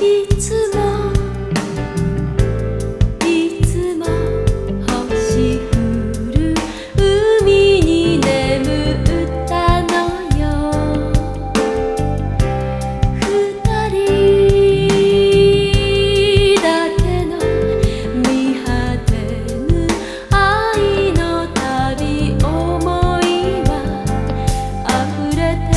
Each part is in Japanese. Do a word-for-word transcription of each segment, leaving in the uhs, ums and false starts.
いつもいつも星降る海に眠ったのよ。二人だけの見果てぬ愛の旅、思いは溢れて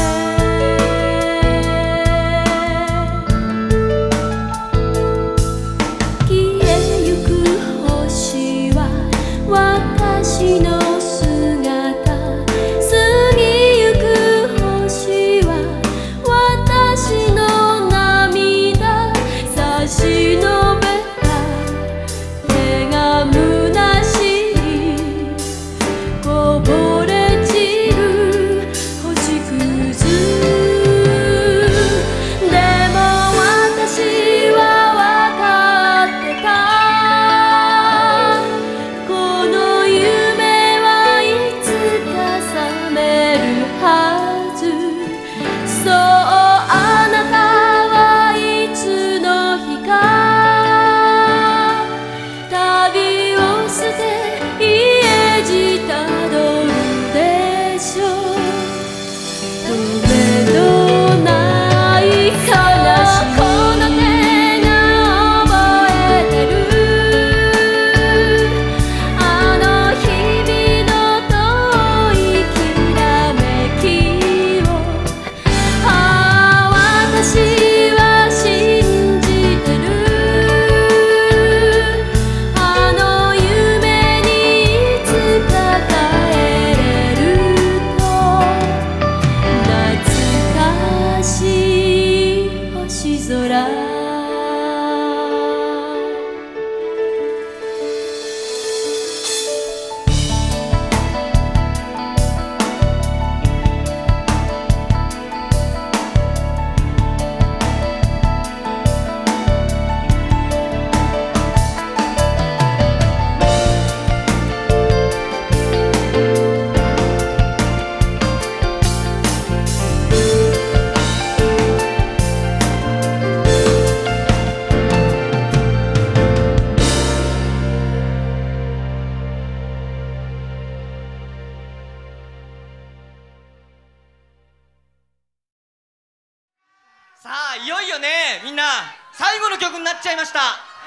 消えゆく星は私の姿、過ぎゆく星は私の涙、差し伸べた手が虚しい、こぼれ散る星屑。でも私は分かってた、この夢はいつか覚めるはず。そう、あなたはいつの日か旅を捨て家路たどるでしょう。どれどないからこの手が覚えてる、あの日々の遠いきらめきを。ああ、私は信じてる、あの夢にいつか帰れると。懐かしい星空。 さあ、いよいよね、みんな最後の曲になっちゃいました。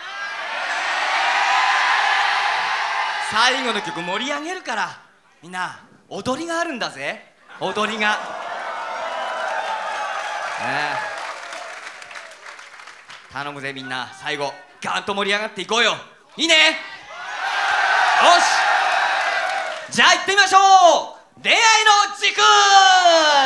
最後の曲盛り上げるから、みんな踊りがあるんだぜ、踊りが、ねえ、頼むぜみんな、最後ガーンと盛り上がっていこうよ。いいね。よし、じゃあ行ってみましょう。恋愛の軸。